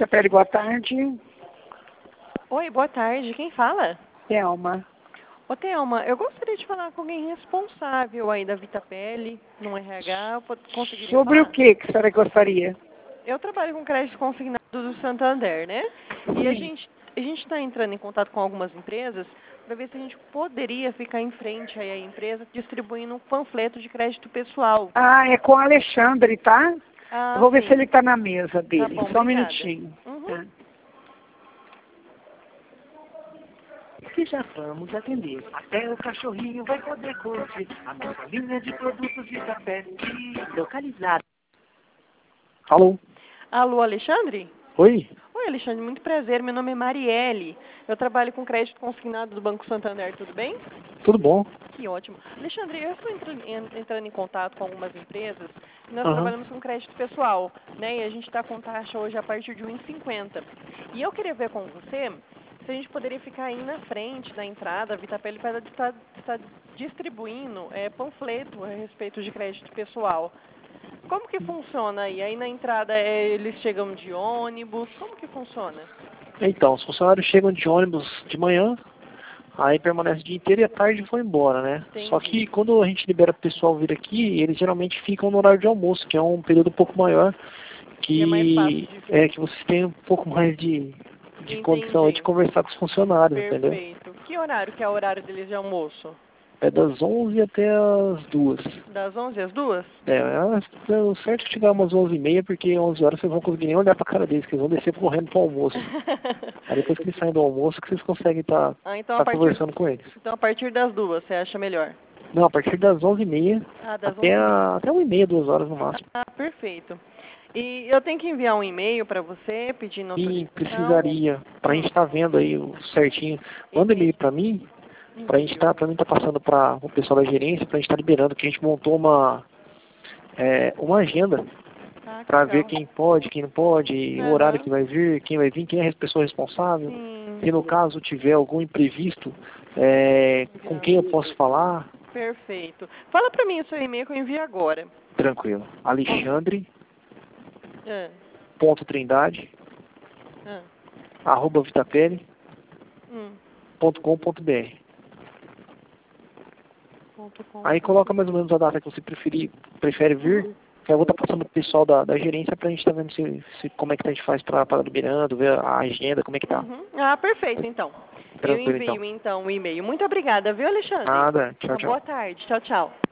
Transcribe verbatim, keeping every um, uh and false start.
Vitapele, boa tarde. Oi, boa tarde. Quem fala? Thelma. Ô, Thelma, eu gostaria de falar com alguém responsável aí da Vitapele, no R H. Eu conseguiria Sobre falar? o que que a senhora gostaria? Eu trabalho com crédito consignado do Santander, né? E a Sim. gente a gente está entrando em contato com algumas empresas para ver se a gente poderia ficar em frente aí à empresa distribuindo um panfleto de crédito pessoal. Ah, é com o Alexandre, tá? Ah, Eu vou ver sim. se ele está na mesa Tá dele. bom, Só um obrigada. minutinho. Uhum. Tá. Que já vamos atender. Até o cachorrinho vai poder curtir a nossa linha de produtos Vitapele localizada. Alô? Alô, Alexandre? Oi? Oi, Alexandre, muito prazer. Meu nome é Marielle. Eu trabalho com crédito consignado do Banco Santander, tudo bem? Tudo bom? Que ótimo. Alexandre, eu estou entrando, en- entrando em contato com algumas empresas e nós Aham. trabalhamos com crédito pessoal, né? E a gente está com taxa hoje a partir de um vírgula cinquenta. E eu queria ver com você se a gente poderia ficar aí na frente da entrada, a Vitapele para estar estar distribuindo é, panfleto a respeito de crédito pessoal. Como que funciona aí? Aí na entrada é, eles chegam de ônibus? Como que funciona? Então, os funcionários chegam de ônibus de manhã, aí permanece o dia inteiro e à tarde vão embora, né? Só Entendi. que quando a gente libera o pessoal vir aqui, eles geralmente ficam no horário de almoço, que é um período um pouco maior, Que é mais fácil que de... é que vocês têm um pouco mais de, de condição aí de Entendi. conversar com os funcionários, entendeu? Perfeito. Que horário que é o horário deles de almoço? É das onze até as duas. Das onze às duas? É, é o certo é chegar umas onze e meia, porque onze horas vocês vão conseguir nem olhar pra cara deles, que eles vão descer correndo pro almoço. Aí depois que eles saem do almoço, que vocês conseguem estar Ah, então, tá a partir, conversando com eles. então a partir das duas, você acha melhor? Não, a partir das onze e meia Ah, das até, onze e meia. a, até uma e meia, duas horas no máximo. Ah, perfeito. E eu tenho que enviar um e-mail para você pedindo E autorização? precisaria, pra gente estar vendo aí o certinho, manda e-mail pra mim, pra gente tá, pra mim tá passando para o pessoal da gerência, pra gente estar liberando, que a gente montou uma, é, uma agenda Ah, que para ver legal. quem pode, quem não pode, o Aham. horário que vai vir, quem vai vir, quem é a pessoa responsável. Sim. Se no caso tiver algum imprevisto, é, com quem eu posso falar, Perfeito. Fala para mim o seu e-mail que eu envio agora. tranquilo. Alexandre Ah, ponto Trindade ah, arroba vitapele hum, ponto com ponto br. ponto com. Aí coloca mais ou menos a data que você preferir, prefere vir, que eu vou estar passando pro pessoal da, da gerência pra gente estar vendo se, se, como é que a gente faz pra estar liberando, ver a agenda, como é que tá. Uhum. Ah, perfeito, então. Eu Tranquilo, envio, então. então, o e-mail. Muito obrigada, viu, Alexandre? Nada, tchau, Uma tchau. boa tarde. Tchau, tchau.